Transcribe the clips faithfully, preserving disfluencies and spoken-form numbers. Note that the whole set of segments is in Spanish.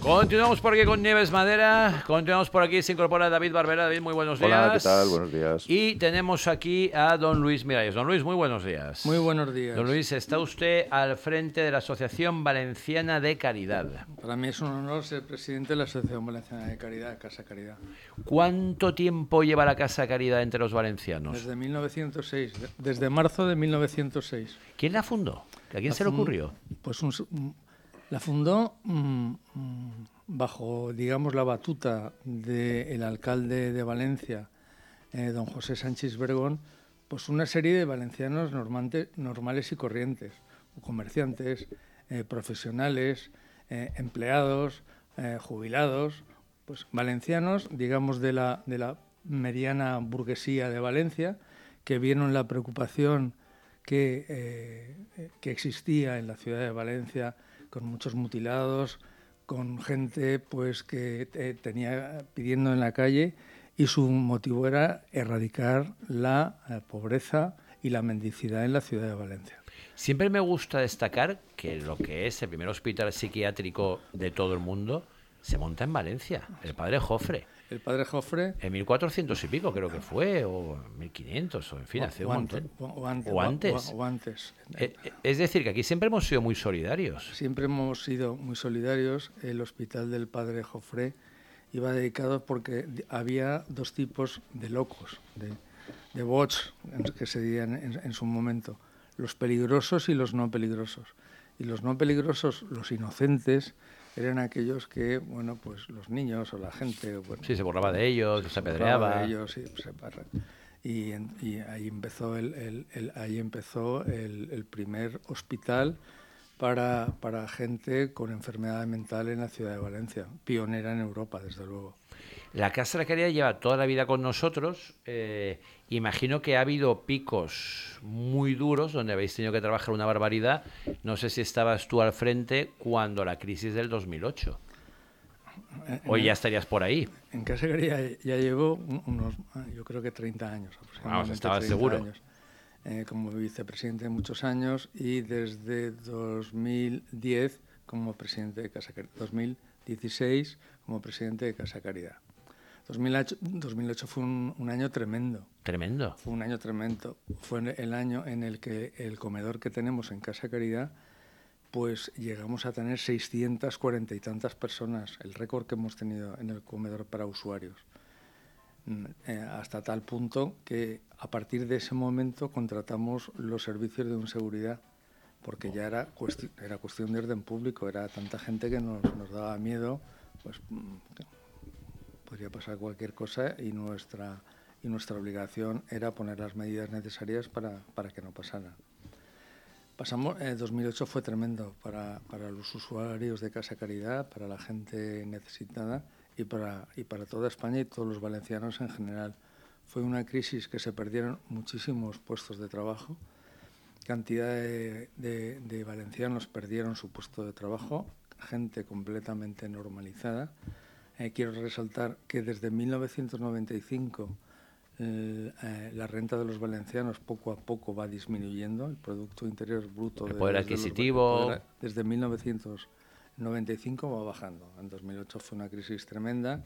Continuamos por aquí con Nieves Madera, continuamos por aquí, se incorpora David Barbera. David, muy buenos días. Hola, ¿qué tal? Buenos días. Y tenemos aquí a don Luis Miralles. Don Luis, muy buenos días. Muy buenos días. Don Luis, está usted al frente de la Asociación Valenciana de Caridad. Para mí es un honor ser presidente de la Asociación Valenciana de Caridad, Casa Caridad. ¿Cuánto tiempo lleva la Casa Caridad entre los valencianos? Desde mil novecientos seis, desde marzo de mil novecientos seis. ¿Quién la fundó? ¿A quién la se le fund... ocurrió? Pues un... la fundó mmm, bajo, digamos, la batuta del alcalde de Valencia, eh, don José Sánchez Vergón, pues una serie de valencianos normante, normales y corrientes, comerciantes, eh, profesionales, eh, empleados, eh, jubilados, pues valencianos, digamos, de la, de la mediana burguesía de Valencia, que vieron la preocupación que, eh, que existía en la ciudad de Valencia, con muchos mutilados, con gente pues que eh, tenía pidiendo en la calle, y su motivo era erradicar la eh, pobreza y la mendicidad en la ciudad de Valencia. Siempre me gusta destacar que lo que es el primer hospital psiquiátrico de todo el mundo se monta en Valencia, el Padre Jofre. El Padre Jofre... En mil cuatrocientos y pico creo que fue, o mil quinientos, o en fin, o, hace o un antes, montón. O antes. O antes. O, o antes. Eh, es decir, que aquí siempre hemos sido muy solidarios. Siempre hemos sido muy solidarios. El hospital del Padre Jofre iba dedicado porque había dos tipos de locos, de, de bots, que se dirían en, en su momento, los peligrosos y los no peligrosos. Y los no peligrosos, los inocentes, eran aquellos que, bueno, pues los niños o la gente... Bueno, sí, se burlaba de ellos, se, se apedreaba. de ellos, sí, se y, y ahí empezó el, el, el, ahí empezó el, el primer hospital para, para gente con enfermedad mental en la ciudad de Valencia, pionera en Europa, desde luego. La Casa de la Caridad lleva toda la vida con nosotros. Eh, imagino que ha habido picos muy duros donde habéis tenido que trabajar una barbaridad. No sé si estabas tú al frente cuando la crisis del dos mil ocho. ¿O ya estarías por ahí? En Casa de la Caridad ya llevo unos, yo creo que treinta años aproximadamente. Vamos, estabas seguro. Años, eh, como vicepresidente muchos años, y desde dos mil diez como presidente de Casa Caridad. dos mil dieciséis como presidente de Casa Caridad. dos mil ocho fue un, un año tremendo. Tremendo. Fue un año tremendo. Fue el año en el que el comedor que tenemos en Casa Caridad, pues llegamos a tener seiscientas cuarenta y tantas personas, el récord que hemos tenido en el comedor para usuarios. Eh, hasta tal punto que a partir de ese momento contratamos los servicios de un seguridad, porque ya era, cuesti- era cuestión de orden público, era tanta gente que nos, nos daba miedo, pues podría pasar cualquier cosa, y nuestra, y nuestra obligación era poner las medidas necesarias para, para que no pasara. Pasamos, eh, dos mil ocho fue tremendo para, para los usuarios de Casa Caridad, para la gente necesitada y para, y para toda España y todos los valencianos en general. Fue una crisis que se perdieron muchísimos puestos de trabajo, cantidad de, de, de valencianos perdieron su puesto de trabajo, gente completamente normalizada. Eh, quiero resaltar que desde mil novecientos noventa y cinco el, eh, la renta de los valencianos poco a poco va disminuyendo, el Producto Interior Bruto... El poder de, adquisitivo... De los, poder, desde mil novecientos noventa y cinco va bajando. En dos mil ocho fue una crisis tremenda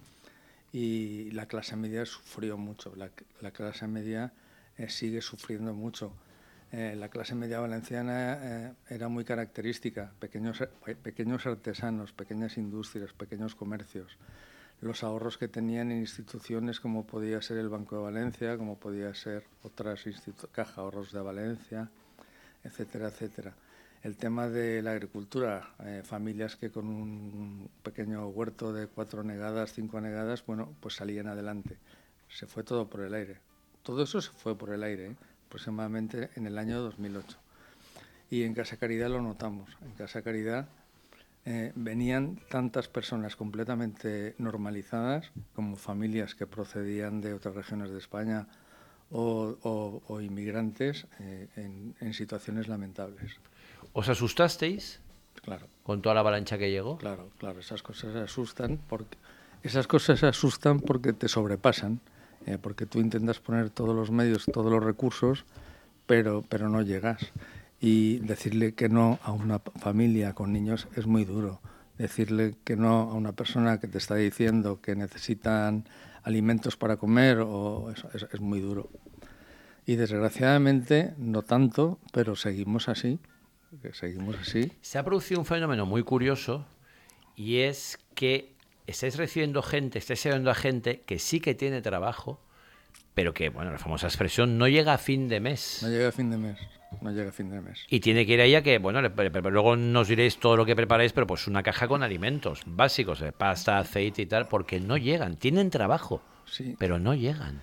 y la clase media sufrió mucho. La, la clase media eh, sigue sufriendo mucho. Eh, la clase media valenciana eh, era muy característica, pequeños, pequeños artesanos, pequeñas industrias, pequeños comercios. Los ahorros que tenían en instituciones como podía ser el Banco de Valencia, como podía ser otras instituciones, Caja Ahorros de Valencia, etcétera, etcétera. El tema de la agricultura, eh, familias que con un pequeño huerto de cuatro negadas, cinco negadas, bueno, pues salían adelante. Se fue todo por el aire. Todo eso se fue por el aire, ¿eh? Aproximadamente en el año dos mil ocho. Y en Casa Caridad lo notamos. En Casa Caridad eh, venían tantas personas completamente normalizadas, como familias que procedían de otras regiones de España o, o, o inmigrantes eh, en, en situaciones lamentables. ¿Os asustasteis? Claro. ¿Con toda la avalancha que llegó? Claro, claro. Esas cosas asustan porque, esas cosas asustan porque te sobrepasan. Eh, porque tú intentas poner todos los medios, todos los recursos, pero, pero no llegas. Y decirle que no a una familia con niños es muy duro. decirle que no a una persona que te está diciendo que necesitan alimentos para comer o es, es, es muy duro. Y desgraciadamente no tanto, pero seguimos así, seguimos así. Se ha producido un fenómeno muy curioso y es que estáis recibiendo gente, estáis ayudando a gente que sí que tiene trabajo, pero que, bueno, la famosa expresión, no llega a fin de mes. No llega a fin de mes, no llega a fin de mes. Y tiene que ir a ella que, bueno, le, pero luego nos diréis todo lo que preparáis, pero pues una caja con alimentos básicos, de pasta, aceite y tal, porque no llegan, tienen trabajo, sí, pero no llegan.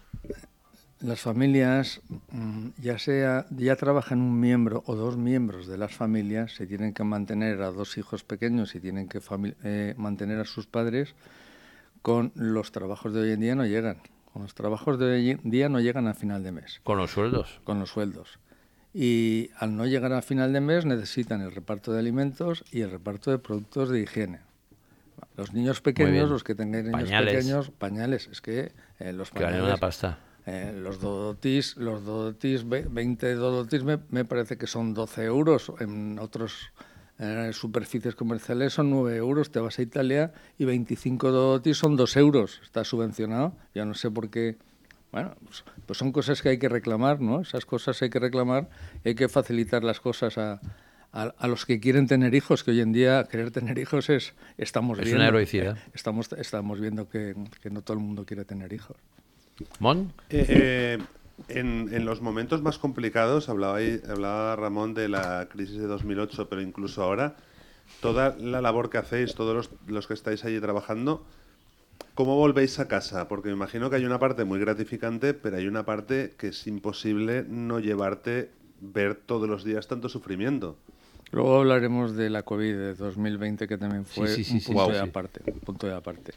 Las familias, ya sea ya trabajan un miembro o dos miembros de las familias, se tienen que mantener a dos hijos pequeños y tienen que eh, mantener a sus padres, con los trabajos de hoy en día no llegan. Con los trabajos de hoy en día no llegan a final de mes. ¿Con los sueldos? Con los sueldos. Y al no llegar a final de mes necesitan el reparto de alimentos y el reparto de productos de higiene. Los niños pequeños, los que tengan niños pañales. pequeños, pañales. Es que eh, los que pañales... valen una pasta. Eh, los dodotis, los dodotis, veinte dodotis me, me parece que son doce euros. En otras eh, superficies comerciales son nueve euros. Te vas a Italia y veinticinco dodotis son dos euros. Está subvencionado. Ya no sé por qué. Bueno, pues, pues son cosas que hay que reclamar, ¿no? Esas cosas hay que reclamar. Hay que facilitar las cosas a, a, a los que quieren tener hijos, que hoy en día querer tener hijos es, estamos es viendo, una heroicidad. Eh, estamos, estamos viendo que, que no todo el mundo quiere tener hijos. ¿Mon? Eh, eh, en, en los momentos más complicados, hablaba, ahí, hablaba Ramón de la crisis de dos mil ocho, pero incluso ahora, toda la labor que hacéis, todos los, los que estáis allí trabajando, ¿cómo volvéis a casa? Porque me imagino que hay una parte muy gratificante, pero hay una parte que es imposible no llevarte, ver todos los días tanto sufrimiento. Luego hablaremos de la COVID de dos mil veinte, que también fue sí, sí, un, sí, punto sí, de sí. aparte, un punto de aparte.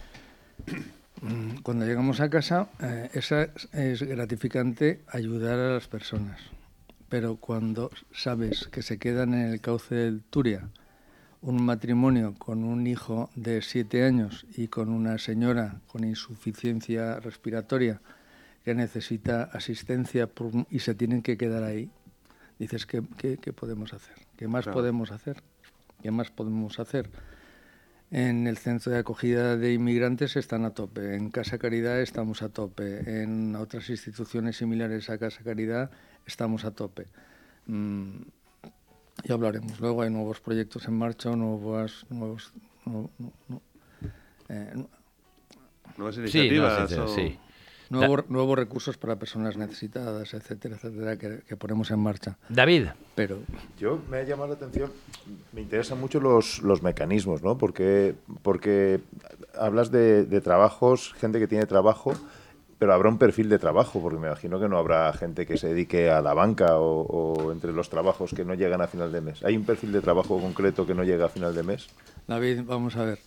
Cuando llegamos a casa, eh, esa es gratificante, ayudar a las personas. Pero cuando sabes que se quedan en el cauce del Turia un matrimonio con un hijo de siete años y con una señora con insuficiencia respiratoria que necesita asistencia por, y se tienen que quedar ahí, dices, ¿qué, qué, qué podemos hacer? ¿Qué más claro. podemos hacer? ¿Qué más podemos hacer? En el centro de acogida de inmigrantes están a tope, en Casa Caridad estamos a tope, en otras instituciones similares a Casa Caridad estamos a tope. Mm, ya hablaremos. Luego hay nuevos proyectos en marcha, nuevas, nuevos, no, no, no, eh, nuevas iniciativas. Sí, no, sí, sí. Nuevo, nuevos recursos para personas necesitadas, etcétera, etcétera, que, que ponemos en marcha. David. Pero yo me ha llamado la atención, me interesan mucho los, los mecanismos, ¿no? Porque, porque hablas de, de trabajos, gente que tiene trabajo, pero habrá un perfil de trabajo, porque me imagino que no habrá gente que se dedique a la banca o, o entre los trabajos que no llegan a final de mes. ¿Hay un perfil de trabajo concreto que no llega a final de mes? David, vamos a ver.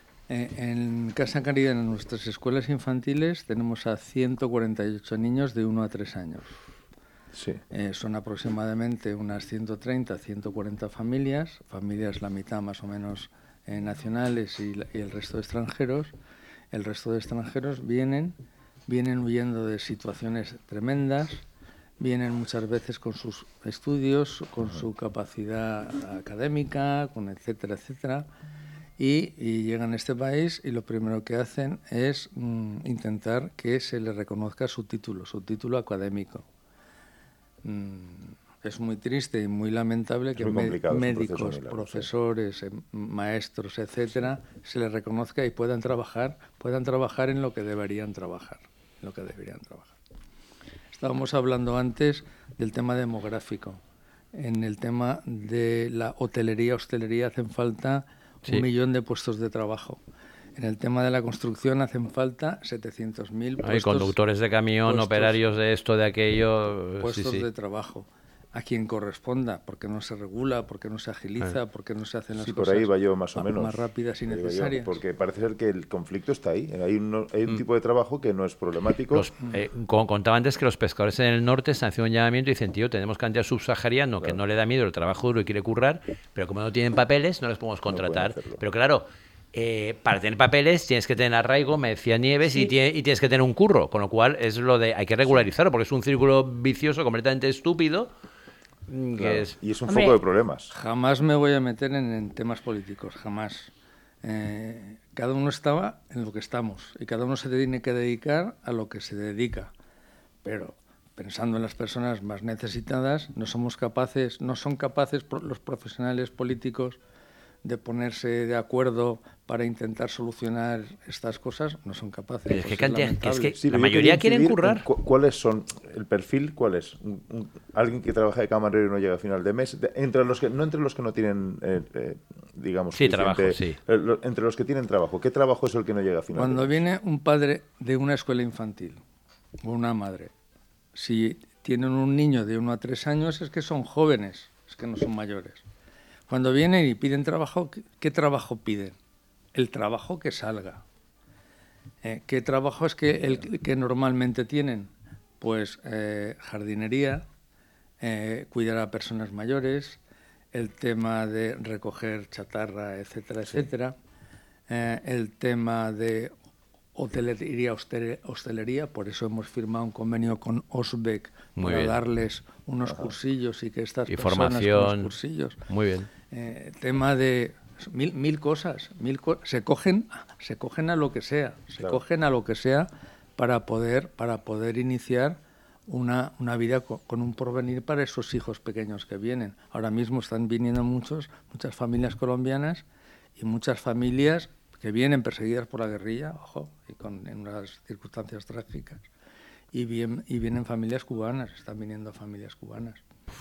En Casa Caridad, en nuestras escuelas infantiles, tenemos a ciento cuarenta y ocho niños de uno a tres años. Sí. Eh, son aproximadamente unas ciento treinta, ciento cuarenta familias, familias la mitad más o menos eh, nacionales y, la, y el resto de extranjeros. El resto de extranjeros vienen, vienen huyendo de situaciones tremendas, vienen muchas veces con sus estudios, con uh-huh. su capacidad académica, con etcétera, etcétera. Y, y llegan a este país y lo primero que hacen es mm, intentar que se les reconozca su título, su título académico. Mm, es muy triste y muy lamentable que muy me- médicos, profesores, sí. eh, maestros, etcétera, se les reconozca y puedan trabajar, puedan trabajar en lo que deberían trabajar, en lo que deberían trabajar. Estábamos hablando antes del tema demográfico. En el tema de la hotelería, hostelería hacen falta Sí. un millón de puestos de trabajo. En el tema de la construcción hacen falta setecientos mil puestos. Hay conductores de camión, puestos, operarios de esto, de aquello. Puestos sí, sí. de trabajo. A quien corresponda, porque no se regula, porque no se agiliza, porque no se hacen las sí, cosas por ahí va yo más o menos. más rápidas y necesarias. Yo, porque parece ser que el conflicto está ahí. Hay un, hay un mm. tipo de trabajo que no es problemático. Los, eh, como contaba antes, que los pescadores en el norte están haciendo un llamamiento y dicen, tío, tenemos cantidad subsahariano claro. que no le da miedo el trabajo duro y quiere currar, pero como no tienen papeles, no les podemos contratar. No pero claro, eh, para tener papeles tienes que tener arraigo, me decía Nieves, sí. y, tiene, y tienes que tener un curro, con lo cual es lo de hay que regularizarlo, porque es un círculo vicioso completamente estúpido. que Claro. es... Y es un Hombre, foco de problemas. Jamás me voy a meter en, en temas políticos, jamás. Eh, cada uno estaba en lo que estamos y cada uno se tiene que dedicar a lo que se dedica. Pero pensando en las personas más necesitadas, no somos capaces, no son capaces los profesionales políticos de ponerse de acuerdo para intentar solucionar estas cosas, no son capaces. Pero es Pues que cantidad- lamentable. es que- Sí, La pero yo mayoría quería quieren incidir currar. en cu- ¿Cuáles son? ¿El perfil cuál es? Un- un- ¿Alguien que trabaja de camarero y no llega a final de mes? De- entre los que, no entre los que no tienen, eh, eh, digamos... Sí, suficiente- trabajo, sí. eh, lo- entre los que tienen trabajo. ¿Qué trabajo es el que no llega a final Cuando de mes? viene un padre de una escuela infantil o una madre, si tienen un niño de uno a tres años es que son jóvenes, es que no son mayores. Cuando vienen y piden trabajo, ¿qué, qué trabajo piden? El trabajo que salga. Eh, ¿Qué trabajo es que el que normalmente tienen? Pues eh, jardinería, eh, cuidar a personas mayores, el tema de recoger chatarra, etcétera, etcétera. Eh, el tema de hotelería, hostele- hostelería, por eso hemos firmado un convenio con Osbeck Muy para bien. darles unos cursillos y que estas Y personas con formación. los cursillos. Muy bien. Eh, tema de mil, mil cosas, mil co- se cogen, se cogen a lo que sea, se Claro. cogen a lo que sea para poder, para poder iniciar una, una vida co- con un porvenir para esos hijos pequeños que vienen. Ahora mismo están viniendo muchos, muchas familias colombianas y muchas familias que vienen perseguidas por la guerrilla, ojo, y con, en unas circunstancias trágicas. Y, bien, y vienen familias cubanas, están viniendo familias cubanas.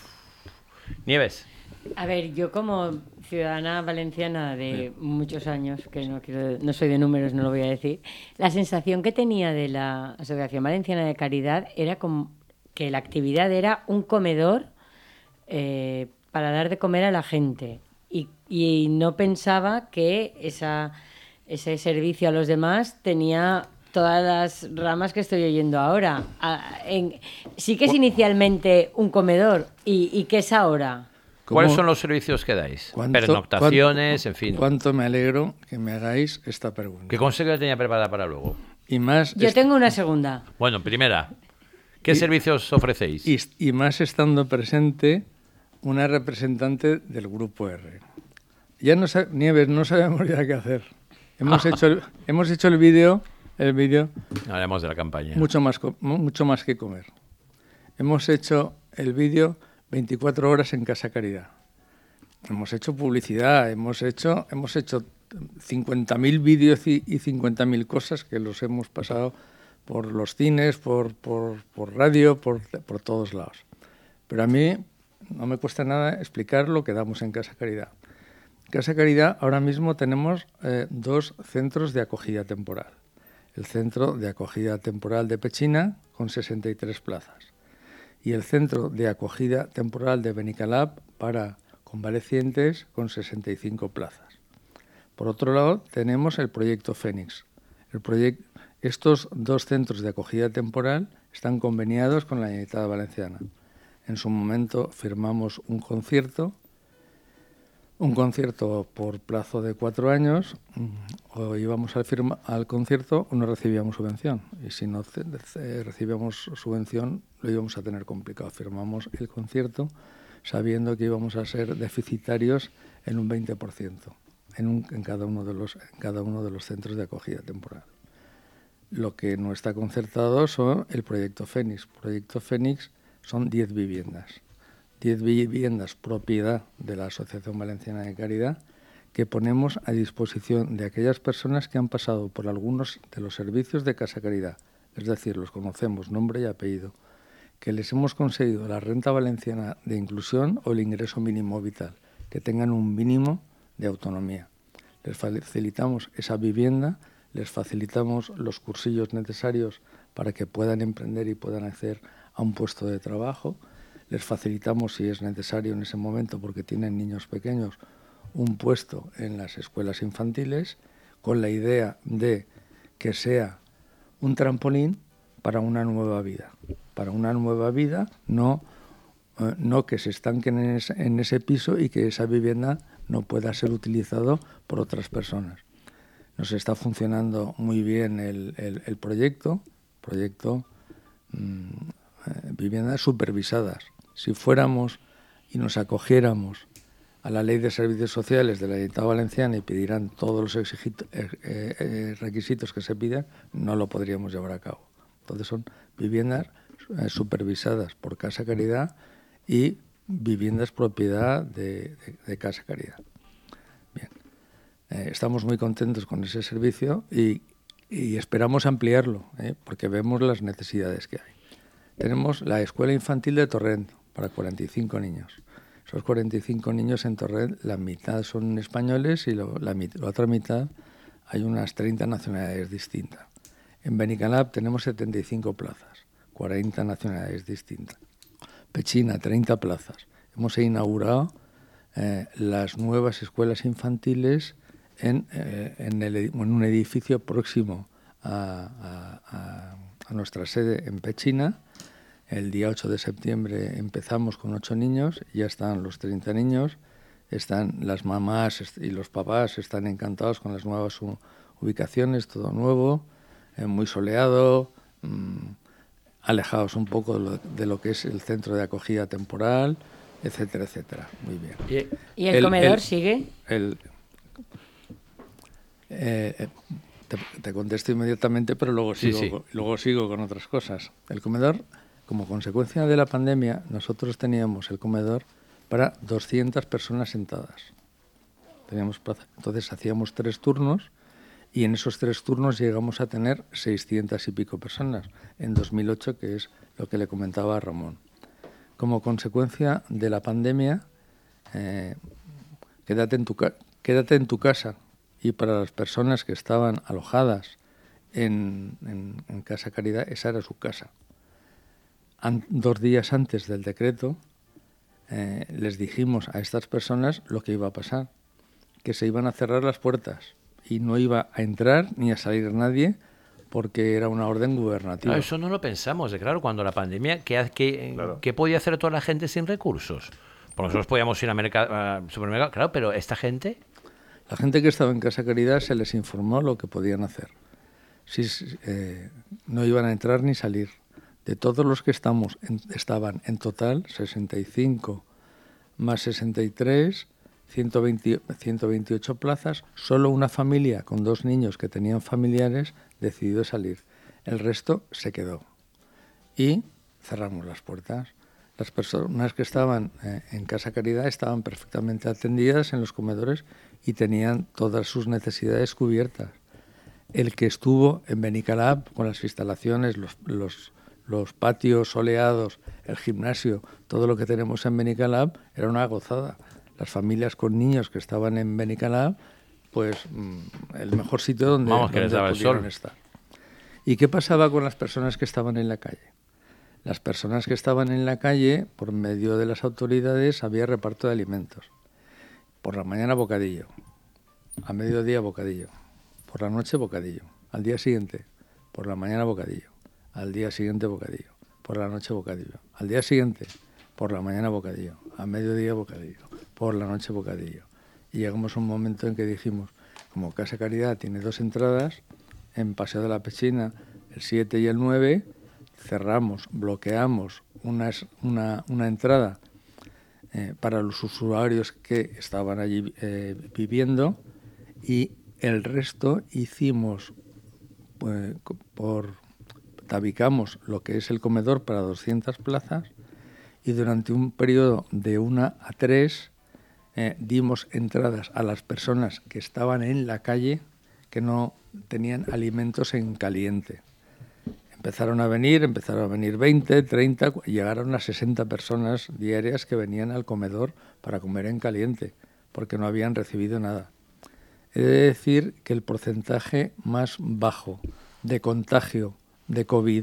Nieves. A ver, yo como ciudadana valenciana de muchos años, que no quiero, no soy de números, no lo voy a decir, la sensación que tenía de la Asociación Valenciana de Caridad era como que la actividad era un comedor eh, para dar de comer a la gente. Y, y no pensaba que esa, ese servicio a los demás tenía todas las ramas que estoy oyendo ahora. Ah, en- sí que es inicialmente un comedor. ¿Y, y qué es ahora? ¿Cuáles ¿Cómo- son los servicios que dais? cuánto- Pernoctaciones, cuánto- en fin. Cuánto me alegro que me hagáis esta pregunta. ¿Qué consejo tenía preparada para luego? Y más, Yo est- tengo una segunda. Bueno, primera, ¿qué Y- servicios ofrecéis? y, y más estando presente una representante del Grupo R. Ya no sa- Nieves, no sabemos ya qué hacer. Hemos hecho el, hemos hecho el vídeo, el vídeo Hablemos de la campaña. mucho más, co- mu- mucho más que comer. Hemos hecho el vídeo veinticuatro horas en Casa Caridad. Hemos hecho publicidad, hemos hecho, hemos hecho cincuenta mil vídeos y, y cincuenta mil cosas que los hemos pasado por los cines, por, por, por radio, por, por todos lados. Pero a mí no me cuesta nada explicar lo que damos en Casa Caridad. En Casa Caridad ahora mismo tenemos eh, dos centros de acogida temporal. El centro de acogida temporal de Pechina, con sesenta y tres plazas, y el centro de acogida temporal de Benicalap para convalecientes, con sesenta y cinco plazas. Por otro lado, tenemos el proyecto Fénix. El proyec- Estos dos centros de acogida temporal están conveniados con la Generalitat Valenciana. En su momento firmamos un concierto, un concierto por plazo de cuatro años, o íbamos al, firma, al concierto o no recibíamos subvención. Y si no ce- ce- recibíamos subvención, lo íbamos a tener complicado. Firmamos el concierto sabiendo que íbamos a ser deficitarios en un veinte por ciento en, un, en, cada uno de los, en cada uno de los centros de acogida temporal. Lo que no está concertado son el proyecto Fénix. Proyecto Fénix son diez viviendas. diez viviendas propiedad de la Asociación Valenciana de Caridad que ponemos a disposición de aquellas personas que han pasado por algunos de los servicios de Casa Caridad, es decir, los conocemos nombre y apellido, que les hemos conseguido la renta valenciana de inclusión o el ingreso mínimo vital, que tengan un mínimo de autonomía. Les facilitamos esa vivienda, les facilitamos los cursillos necesarios para que puedan emprender y puedan acceder a un puesto de trabajo. Les facilitamos, si es necesario en ese momento, porque tienen niños pequeños, un puesto en las escuelas infantiles, con la idea de que sea un trampolín para una nueva vida. Para una nueva vida, no, eh, no que se estanquen en ese, en ese piso y que esa vivienda no pueda ser utilizado por otras personas. Nos está funcionando muy bien el, el, el proyecto, proyecto mmm, eh, viviendas supervisadas. Si fuéramos y nos acogiéramos a la Ley de Servicios Sociales de la Generalitat Valenciana y pidieran todos los exigito, eh, eh, requisitos que se pidan, no lo podríamos llevar a cabo. Entonces son viviendas eh, supervisadas por Casa Caridad y viviendas propiedad de, de, de Casa Caridad. Bien, eh, estamos muy contentos con ese servicio y, y esperamos ampliarlo, eh, porque vemos las necesidades que hay. Tenemos la Escuela Infantil de Torrent para cuarenta y cinco niños. Esos cuarenta y cinco niños en Torrent, la mitad son españoles y lo, la, la otra mitad hay unas treinta nacionalidades distintas. En Benicalap tenemos setenta y cinco plazas, cuarenta nacionalidades distintas. Pechina, treinta plazas. Hemos inaugurado eh, las nuevas escuelas infantiles en, eh, en, el, en un edificio próximo a, a, a nuestra sede en Pechina. El día ocho de septiembre empezamos con ocho niños, ya están los treinta niños, están las mamás y los papás están encantados con las nuevas ubicaciones, todo nuevo, eh, muy soleado, mmm, alejados un poco de lo, de lo que es el centro de acogida temporal, etcétera, etcétera. Muy bien. ¿Y el, el comedor el, sigue? El, eh, te, te contesto inmediatamente, pero luego sigo, sí, sí. luego sigo con otras cosas. El comedor, como consecuencia de la pandemia, nosotros teníamos el comedor para doscientas personas sentadas. Teníamos plaza. Entonces hacíamos tres turnos y en esos tres turnos llegamos a tener seiscientas y pico personas en dos mil ocho, que es lo que le comentaba a Ramón. Como consecuencia de la pandemia, eh, quédate en tu ca- quédate en tu casa, y para las personas que estaban alojadas en, en, en Casa Caridad, esa era su casa. An- dos días antes del decreto, eh, les dijimos a estas personas lo que iba a pasar, que se iban a cerrar las puertas y no iba a entrar ni a salir nadie porque era una orden gubernativa. No, eso no lo pensamos, claro, cuando la pandemia, ¿qué, qué, claro. ¿qué podía hacer toda la gente sin recursos? Pues nosotros podíamos ir a, mercado, a supermercado, claro, pero esta gente... La gente que estaba en Casa Caridad se les informó lo que podían hacer. Si, eh, no iban a entrar ni salir. De todos los que estamos en, estaban en total sesenta y cinco más sesenta y tres, ciento veinte, ciento veintiocho plazas, solo una familia con dos niños que tenían familiares decidió salir. El resto se quedó. Y cerramos las puertas. Las personas que estaban eh, en Casa Caridad estaban perfectamente atendidas en los comedores y tenían todas sus necesidades cubiertas. El que estuvo en Benicalap con las instalaciones, los, los, los patios soleados, el gimnasio, todo lo que tenemos en Benicalap, era una gozada. Las familias con niños que estaban en Benicalap, pues mmm, el mejor sitio donde, Vamos, que donde les daba pudieron el sol. estar. ¿Y qué pasaba con las personas que estaban en la calle? Las personas que estaban en la calle, por medio de las autoridades, había reparto de alimentos. Por la mañana bocadillo, a mediodía bocadillo, por la noche bocadillo, al día siguiente, por la mañana bocadillo, al día siguiente bocadillo, por la noche bocadillo, al día siguiente, por la mañana bocadillo, a mediodía bocadillo, por la noche bocadillo. Y llegamos a un momento en que dijimos, como Casa Caridad tiene dos entradas, en Paseo de la Pechina, el siete y el nueve, cerramos, bloqueamos una, una, una entrada eh, para los usuarios que estaban allí eh, viviendo y el resto hicimos, eh, por tabicamos lo que es el comedor para doscientas plazas y durante un periodo de una a tres eh, dimos entradas a las personas que estaban en la calle que no tenían alimentos en caliente. Empezaron a venir, empezaron a venir veinte, treinta, llegaron a sesenta personas diarias que venían al comedor para comer en caliente, porque no habían recibido nada. He de decir que el porcentaje más bajo de contagio de COVID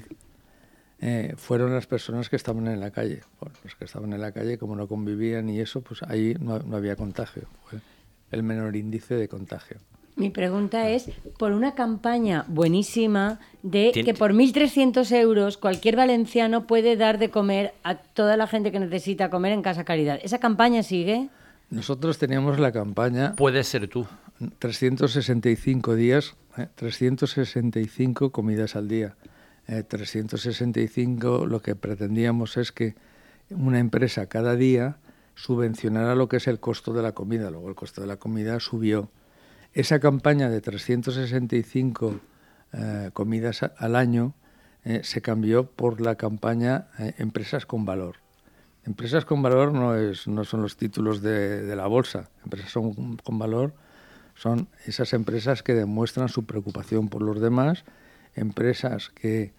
eh, fueron las personas que estaban en la calle. Bueno, los que estaban en la calle, como no convivían y eso, pues ahí no, no había contagio. Fue el menor índice de contagio. Mi pregunta es, por una campaña buenísima de Tien- que por mil trescientos euros cualquier valenciano puede dar de comer a toda la gente que necesita comer en Casa Caridad. ¿Esa campaña sigue? Nosotros teníamos la campaña Puedes ser tú. trescientos sesenta y cinco días, eh, trescientas sesenta y cinco comidas al día. Eh, trescientos sesenta y cinco lo que pretendíamos es que una empresa cada día subvencionara lo que es el costo de la comida. Luego el costo de la comida subió. Esa campaña de trescientas sesenta y cinco eh, comidas a, al año eh, se cambió por la campaña eh, Empresas con Valor. Empresas con Valor no, es, no son los títulos de, de la bolsa. Empresas son, con Valor son esas empresas que demuestran su preocupación por los demás, empresas que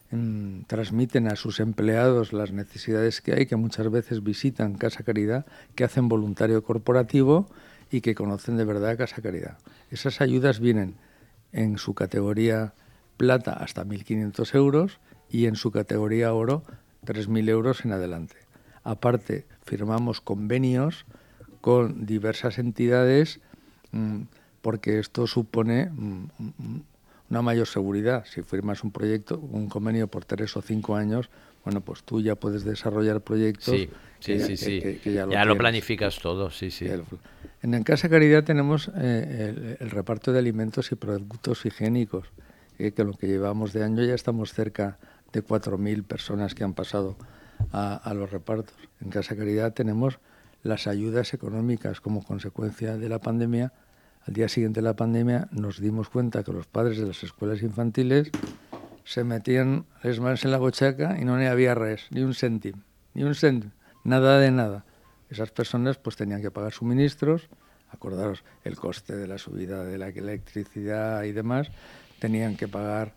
mm, transmiten a sus empleados las necesidades que hay, que muchas veces visitan Casa Caridad, que hacen voluntario corporativo y que conocen de verdad Casa Caridad. Esas ayudas vienen en su categoría plata hasta mil quinientos euros y en su categoría oro tres mil euros en adelante. Aparte, firmamos convenios con diversas entidades mmm, porque esto supone mmm, una mayor seguridad. Si firmas un proyecto, un convenio por tres o cinco años, bueno, pues tú ya puedes desarrollar proyectos. Sí, sí, que, sí, sí. Que, que, que ya lo, ya lo planificas todo, sí, sí. En, en Casa Caridad tenemos eh, el, el reparto de alimentos y productos higiénicos, eh, que lo que llevamos de año ya estamos cerca de cuatro mil personas que han pasado a, a los repartos. En Casa Caridad tenemos las ayudas económicas como consecuencia de la pandemia. Al día siguiente de la pandemia nos dimos cuenta que los padres de las escuelas infantiles se metían las manos en la bochaca y no ni había res, ni un céntimo, ni un céntimo, nada de nada. Esas personas pues tenían que pagar suministros, acordaros el coste de la subida de la electricidad y demás, tenían que pagar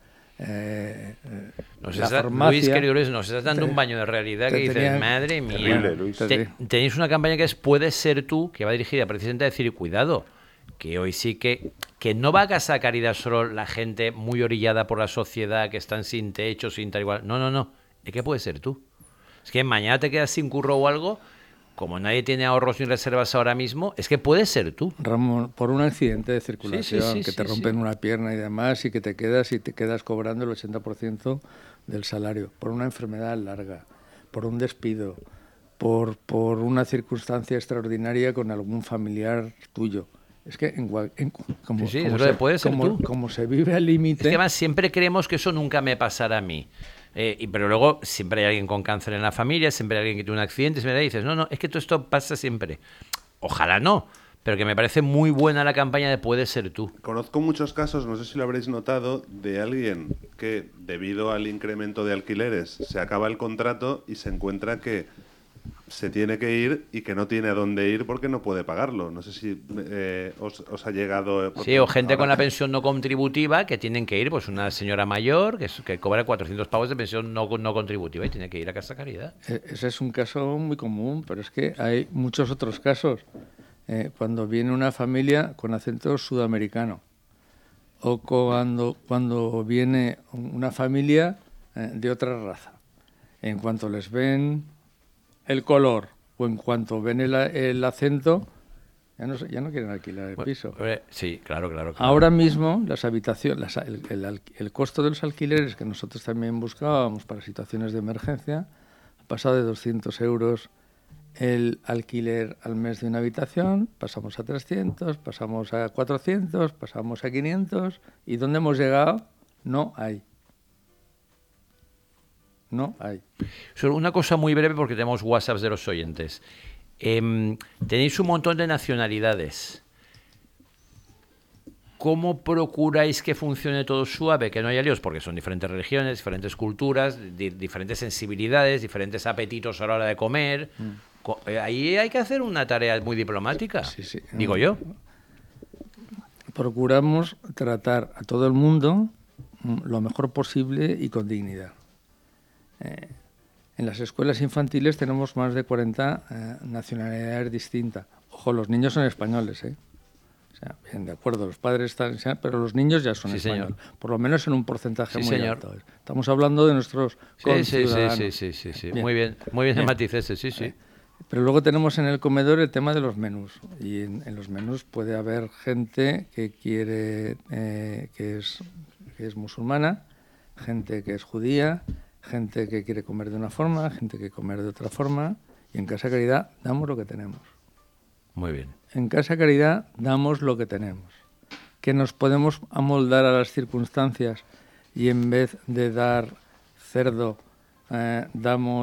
eh, eh, nos la está, farmacia. Luis, querido Luis, nos estás dando te, un baño de realidad que dices, tenían, madre mía. Terrible, Luis. Te, tenéis una campaña que es Puedes ser tú, que va dirigida precisamente a decir, cuidado, que hoy sí que, que no va a Casa Caridad solo la gente muy orillada por la sociedad, que están sin techo, sin tal igual. No, no, no, es que puedes ser tú. Es que mañana te quedas sin curro o algo, como nadie tiene ahorros ni reservas ahora mismo, es que puedes ser tú. Ramón, por un accidente de circulación, sí, sí, sí, que te sí, rompen sí. una pierna y demás, y que te quedas y te quedas cobrando el ochenta por ciento del salario, por una enfermedad larga, por un despido, por, por una circunstancia extraordinaria con algún familiar tuyo. Es que en, en, como, sí, sí, como, eso se, puede ser como, tú. como se vive al límite... Es que además siempre creemos que eso nunca me pasará a mí. Eh, y, pero luego siempre hay alguien con cáncer en la familia, siempre hay alguien que tiene un accidente, siempre dices, no, no, es que todo esto pasa siempre. Ojalá no, pero que me parece muy buena la campaña de Puedes ser tú. Conozco muchos casos, no sé si lo habréis notado, de alguien que debido al incremento de alquileres se acaba el contrato y se encuentra que se tiene que ir y que no tiene a dónde ir porque no puede pagarlo. No sé si eh, os, os ha llegado... Sí, o gente ahora... con la pensión no contributiva que tienen que ir, pues una señora mayor que, que cobra cuatrocientos pavos de pensión no, no contributiva y tiene que ir a Casa Caridad. Ese es un caso muy común, pero es que hay muchos otros casos. Eh, cuando viene una familia con acento sudamericano o cuando, cuando viene una familia eh, de otra raza. En cuanto les ven el color o en cuanto ven el, el acento, ya no, ya no quieren alquilar el piso. Sí, claro, claro. claro. Ahora mismo las habitaciones, las, el, el, el costo de los alquileres que nosotros también buscábamos para situaciones de emergencia ha pasado de doscientos euros el alquiler al mes de una habitación, pasamos a trescientos, pasamos a cuatrocientos, pasamos a quinientos y ¿dónde hemos llegado? No hay. No hay. Solo una cosa muy breve porque tenemos WhatsApps de los oyentes. Eh, tenéis un montón de nacionalidades. ¿Cómo procuráis que funcione todo suave, que no haya líos? Porque son diferentes religiones, diferentes culturas, di- diferentes sensibilidades, diferentes apetitos a la hora de comer. Mm. Co- eh, ahí hay que hacer una tarea muy diplomática, Sí, sí. digo yo. Procuramos tratar a todo el mundo lo mejor posible y con dignidad. Eh, en las escuelas infantiles tenemos más de cuarenta eh, nacionalidades distintas. Ojo, los niños son españoles, ¿eh? O sea, bien, de acuerdo, los padres están... pero los niños ya son Sí, españoles. señor. Por lo menos en un porcentaje Sí, muy señor. alto. Estamos hablando de nuestros Sí, sí, sí, conciudadanos. sí, sí, sí, sí. Bien. Muy bien, muy bien el Bien. matiz ese, sí, sí. Pero luego tenemos en el comedor el tema de los menús. Y en, en los menús puede haber gente que quiere, eh, que es, que es musulmana, gente que es judía, gente que quiere comer de una forma, gente que comer de otra forma. Y en Casa Caridad damos lo que tenemos. Muy bien. En Casa Caridad damos lo que tenemos. Que nos podemos amoldar a las circunstancias y en vez de dar cerdo, eh, damos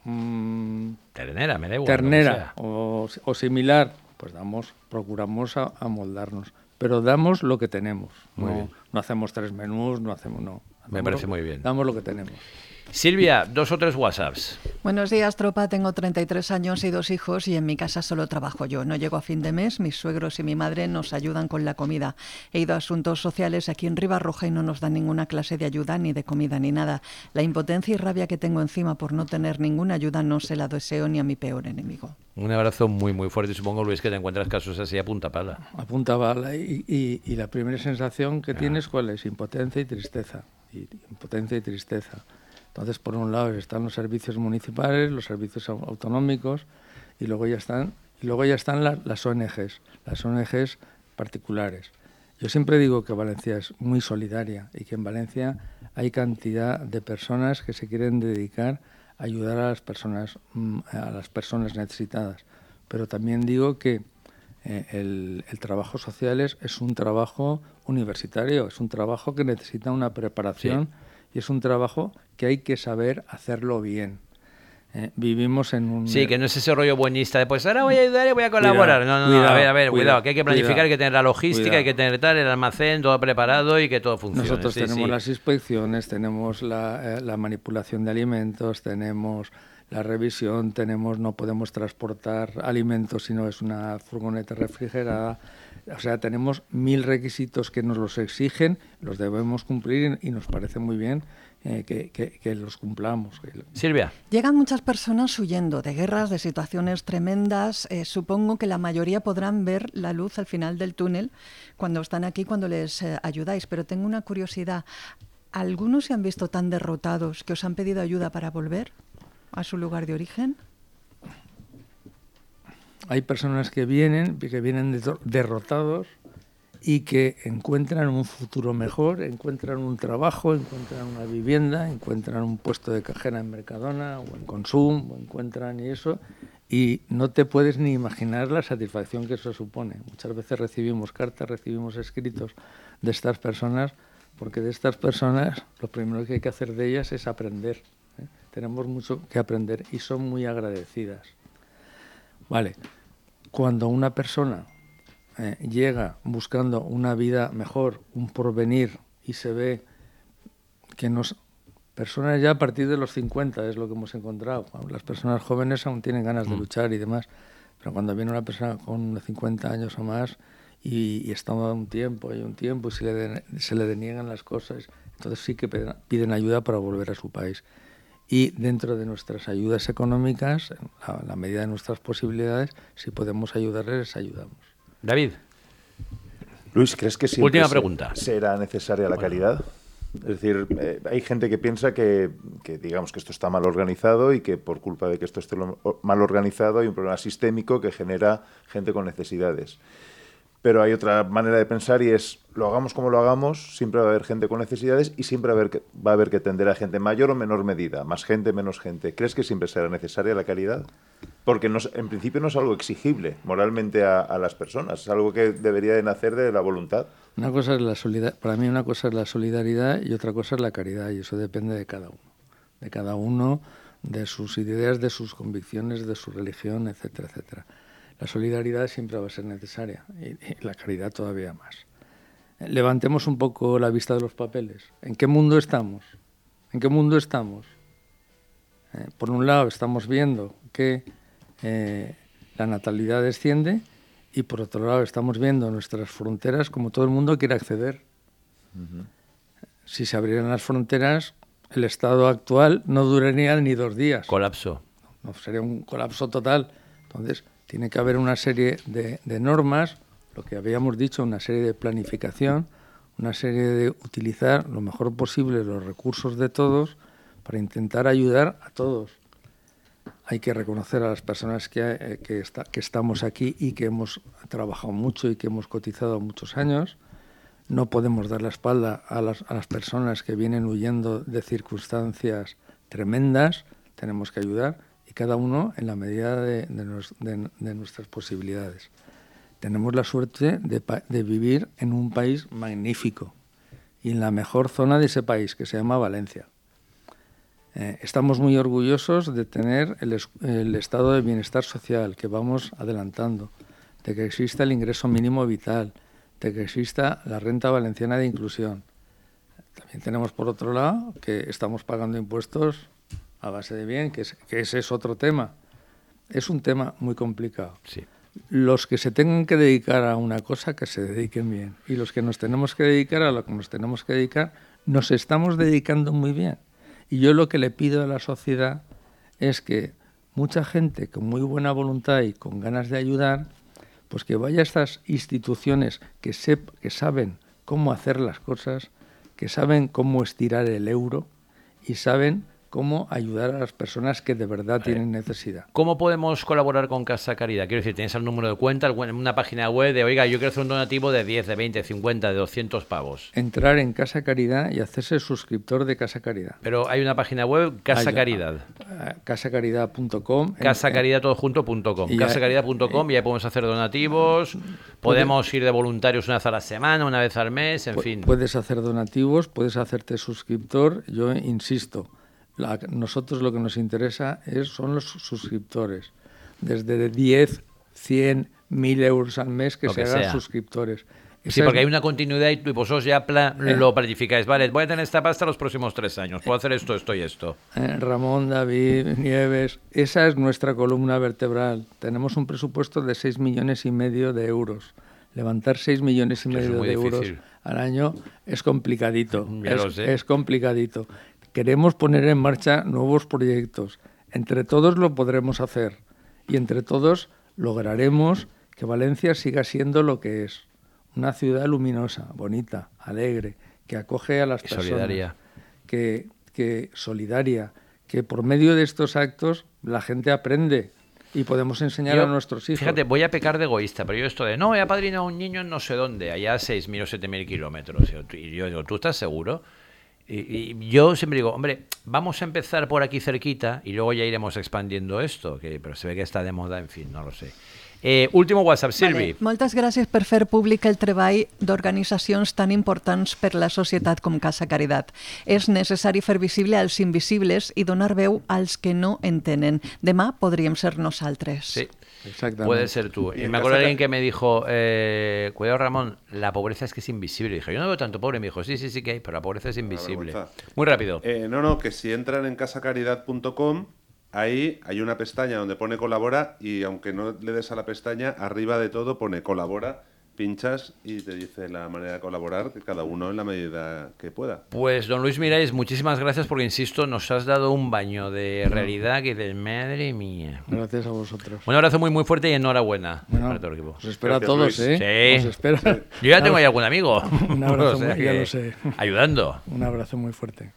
mmm, ternera, me da igual, ternera o, o similar, pues damos, procuramos a, amoldarnos. Pero damos lo que tenemos. No, no hacemos tres menús, no hacemos... no. Me parece muy bien. Damos lo que tenemos. Silvia, dos o tres WhatsApps. Buenos días, tropa. Tengo treinta y tres años y dos hijos y en mi casa solo trabajo yo. No llego a fin de mes. Mis suegros y mi madre nos ayudan con la comida. He ido a asuntos sociales aquí en Ribarroja y no nos dan ninguna clase de ayuda, ni de comida, ni nada. La impotencia y rabia que tengo encima por no tener ninguna ayuda no se la deseo ni a mi peor enemigo. Un abrazo muy, muy fuerte. Supongo, Luis, que te encuentras casos así a punta pala. A punta pala. Y, y, y la primera sensación que ah. tienes, ¿cuál es? Impotencia y tristeza. Y, impotencia y tristeza. Entonces, por un lado están los servicios municipales, los servicios autonómicos, y luego ya están, y luego ya están la, las O N Ges, las O N Ges particulares. Yo siempre digo que Valencia es muy solidaria y que en Valencia hay cantidad de personas que se quieren dedicar a ayudar a las personas, a las personas necesitadas. Pero también digo que eh, el, el trabajo social es, es un trabajo universitario, es un trabajo que necesita una preparación. Sí. Y es un trabajo que hay que saber hacerlo bien. Eh, vivimos en un... Sí, que no es ese rollo buenista de pues ahora voy a ayudar y voy a colaborar. Cuidado, no, no, cuidado, no, a ver, a ver, cuidado, cuidado que hay que planificar, cuidado, hay que tener la logística, cuidado. hay que tener tal, el almacén, todo preparado y que todo funcione. Nosotros sí, tenemos sí. las inspecciones, tenemos la, eh, la manipulación de alimentos, tenemos la revisión, tenemos no podemos transportar alimentos si no es una furgoneta refrigerada. O sea, tenemos mil requisitos que nos los exigen, los debemos cumplir y nos parece muy bien eh, que, que, que los cumplamos. Silvia. Llegan muchas personas huyendo de guerras, de situaciones tremendas. Eh, supongo que la mayoría podrán ver la luz al final del túnel cuando están aquí, cuando les eh, ayudáis. Pero tengo una curiosidad. ¿Algunos se han visto tan derrotados que os han pedido ayuda para volver a su lugar de origen? Hay personas que vienen, que vienen derrotados y que encuentran un futuro mejor, encuentran un trabajo, encuentran una vivienda, encuentran un puesto de cajera en Mercadona o en Consum, o encuentran y eso, y no te puedes ni imaginar la satisfacción que eso supone. Muchas veces recibimos cartas, recibimos escritos de estas personas, porque de estas personas lo primero que hay que hacer de ellas es aprender. ¿eh? Tenemos mucho que aprender y son muy agradecidas. Vale, cuando una persona eh, llega buscando una vida mejor, un porvenir, y se ve que nos... Personas ya a partir de los cincuenta es lo que hemos encontrado. Las personas jóvenes aún tienen ganas de luchar y demás, pero cuando viene una persona con cincuenta años o más y, y está un tiempo y un tiempo y se le, de, se le deniegan las cosas, entonces sí que piden ayuda para volver a su país. Y dentro de nuestras ayudas económicas, a la medida de nuestras posibilidades, si podemos ayudarles, les ayudamos. David. Luis, ¿crees que siempre Última pregunta. será necesaria la caridad? Es decir, eh, hay gente que piensa que, que, digamos, que esto está mal organizado y que por culpa de que esto esté mal organizado hay un problema sistémico que genera gente con necesidades. Pero hay otra manera de pensar y es, lo hagamos como lo hagamos, siempre va a haber gente con necesidades y siempre va a haber que, va a haber que atender a gente mayor o menor medida, más gente, menos gente. ¿Crees que siempre será necesaria la caridad? Porque no, en principio no es algo exigible moralmente a, a las personas, es algo que debería de nacer de la voluntad. Una cosa es la solidaridad, para mí una cosa es la solidaridad y otra cosa es la caridad, y eso depende de cada uno, de cada uno, de sus ideas, de sus convicciones, de su religión, etcétera, etcétera. La solidaridad siempre va a ser necesaria y, y la caridad todavía más. Levantemos un poco la vista de los papeles. ¿En qué mundo estamos? ¿En qué mundo estamos? Eh, por un lado estamos viendo que eh, la natalidad desciende y por otro lado estamos viendo nuestras fronteras como todo el mundo quiere acceder. Uh-huh. Si se abrieran las fronteras, el estado actual no duraría ni dos días. Colapso. No, sería un colapso total. Entonces, tiene que haber una serie de, de normas, lo que habíamos dicho, una serie de planificación, una serie de utilizar lo mejor posible los recursos de todos para intentar ayudar a todos. Hay que reconocer a las personas que, que, está, que estamos aquí y que hemos trabajado mucho y que hemos cotizado muchos años. No podemos dar la espalda a las, a las personas que vienen huyendo de circunstancias tremendas. Tenemos que ayudar. Y cada uno en la medida de, de, nos, de, de nuestras posibilidades. Tenemos la suerte de, de vivir en un país magnífico y en la mejor zona de ese país, que se llama Valencia. Eh, estamos muy orgullosos de tener el, es- el estado de bienestar social que vamos adelantando, de que exista el ingreso mínimo vital, de que exista la renta valenciana de inclusión. También tenemos, por otro lado, que estamos pagando impuestos a base de bien, que, es, que ese es otro tema. Es un tema muy complicado. Sí. Los que se tengan que dedicar a una cosa, que se dediquen bien. Y los que nos tenemos que dedicar a lo que nos tenemos que dedicar, nos estamos dedicando muy bien. Y yo lo que le pido a la sociedad es que mucha gente con muy buena voluntad y con ganas de ayudar, pues que vaya a estas instituciones que, sep- que saben cómo hacer las cosas, que saben cómo estirar el euro y saben cómo ayudar a las personas que de verdad tienen necesidad. ¿Cómo podemos colaborar con Casa Caridad? Quiero decir, ¿tienes el número de cuenta, una página web de, oiga, yo quiero hacer un donativo de diez, de veinte, de cincuenta, de doscientos pavos? Entrar en Casa Caridad y hacerse suscriptor de Casa Caridad. Pero hay una página web, Casa Hay- Caridad. eh, casacaridad punto com. Casa Caridad todo junto punto com. y Casa ya- Caridad punto com y ahí podemos hacer donativos, podemos ir de voluntarios una vez a la semana, una vez al mes, en Pu- fin. Puedes hacer donativos, puedes hacerte suscriptor. Yo insisto, la- nosotros lo que nos interesa es, son los suscriptores. Desde diez, cien, mil euros al mes que Lo se que hagan sea. suscriptores. Sí, Esa porque es- hay una continuidad y tú- vosotros ya pla- Eh. lo planificáis. Vale, voy a tener esta pasta los próximos tres años. Puedo hacer esto, esto y esto. Eh, Ramón, David, Nieves, esa es nuestra columna vertebral. Tenemos un presupuesto de seis millones y medio de euros. Levantar seis millones y Eso es medio muy de euros difícil. al año es complicadito. Ya es, lo sé. es complicadito. Queremos poner en marcha nuevos proyectos. Entre todos lo podremos hacer y entre todos lograremos que Valencia siga siendo lo que es. Una ciudad luminosa, bonita, alegre, que acoge a las Y personas. solidaria. Que, que solidaria, que por medio de estos actos la gente aprende y podemos enseñar Yo, a nuestros hijos. Fíjate, voy a pecar de egoísta, pero yo esto de, no, voy a padrinar a un niño en no sé dónde, allá a seis mil o siete mil kilómetros. Y yo digo, ¿tú estás seguro? Y, y yo siempre digo, hombre, vamos a empezar por aquí cerquita y luego ya iremos expandiendo esto, que pero se ve que está de moda, en fin, no lo sé. Eh, último WhatsApp, Silvi. Vale. Moltes gràcies per fer públic el treball d'organitzacions tan importants per la societat com Casa Caritat. És necessari fer visible als invisibles i donar veu als que no entenen. Demà podríem ser nosaltres. Sí, Exactamente. puede ser tú. Y Y en me acuerdo de casa- alguien que me dijo, eh, cuidado Ramón, la pobreza es que es invisible. Y dije, yo no veo tanto pobre. Y me dijo, sí, sí, sí que hay, pero la pobreza es invisible. vergüenza. Muy rápido. Eh, no, no, que si entran en casacaridad punto com, ahí hay una pestaña donde pone colabora y aunque no le des a la pestaña, arriba de todo pone colabora, pinchas y te dice la manera de colaborar, que cada uno en la medida que pueda. Pues don Luis Mirais, muchísimas gracias porque, insisto, nos has dado un baño de realidad que dices, madre mía. Gracias a vosotros. Un abrazo muy muy fuerte y enhorabuena Bueno, para todo el equipo. os espero a Gracias, todos, Luis. ¿eh? Sí. Os espero. Yo ya tengo ahí algún amigo. Un abrazo O sea muy- ya que- lo sé. Ayudando. Un abrazo muy fuerte.